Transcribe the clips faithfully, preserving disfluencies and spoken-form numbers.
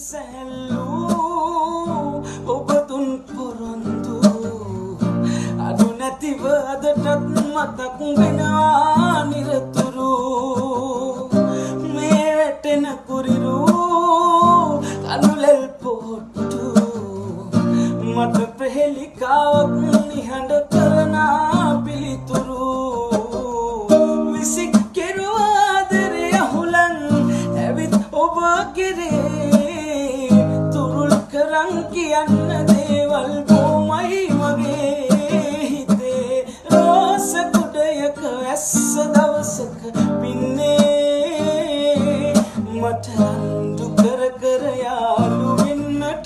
සැල්ලු ඔබ දුන් පොරොන්දු අඩු නැතිව අදටත් මතක් වෙනවා නිරතුරු මේ වැටෙන කුරිරු කනුලෙල් පොට්ටු මට ප්‍රහෙලිකාවක් නිහඬ කරන පිළිතුරු විසික් කෙරුවා දරේ අහුලන් ඇවිත් ඔබ කෙරේ තුරුල් කරන් කියන්න දේවල් බොමයි මගේ හිතේ රෝස කුඩයක ඇස්ස දවසක පින්නේ මට රණ්ඩු කර කර යාළු වෙන්නට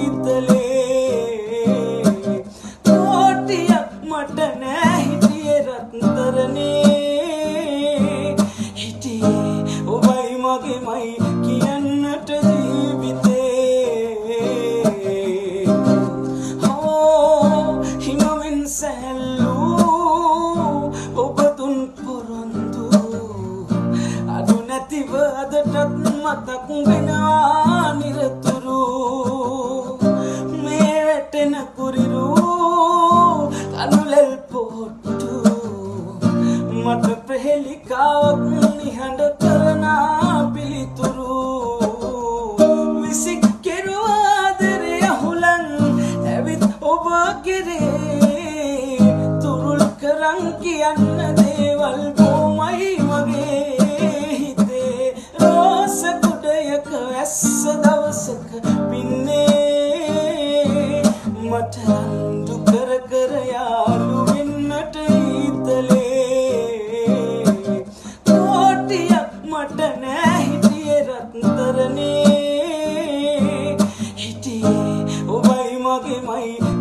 හිතලේ කෝටියක් මට නෑ හිටියේ රත්තරනේ හිටියේ ඔබයි මගේමයි කියන්නට ජීවිතේ හෝ හිමෙන් සැල්ලු ඔබ දුන් පොරොන්දු අඩු නැතිව අදටත් මතක් වෙනවා නිරතුරු මේ වැටෙන කුරිරු කනුලෙල් පොට්ටු මට ප්‍රහෙලිකාවක් නිහඬ කරන පිළිතුරු විසික් කෙරුවා දරේ අහුලන් ඇවිත් ඔබ කෙරේ තුරුල් කරන් කියන්න දේවල් බොමයි මගේ හිතේ රෝස කුඩයක ඇස්ස දවසක පින්නේ මට රණ්ඩු කර කර යාළු වෙන්නට හිතලේ කෝටියක් මට නෑ හිටියේ රත්තරනේ හිටියේ ඔබයි මගේමයි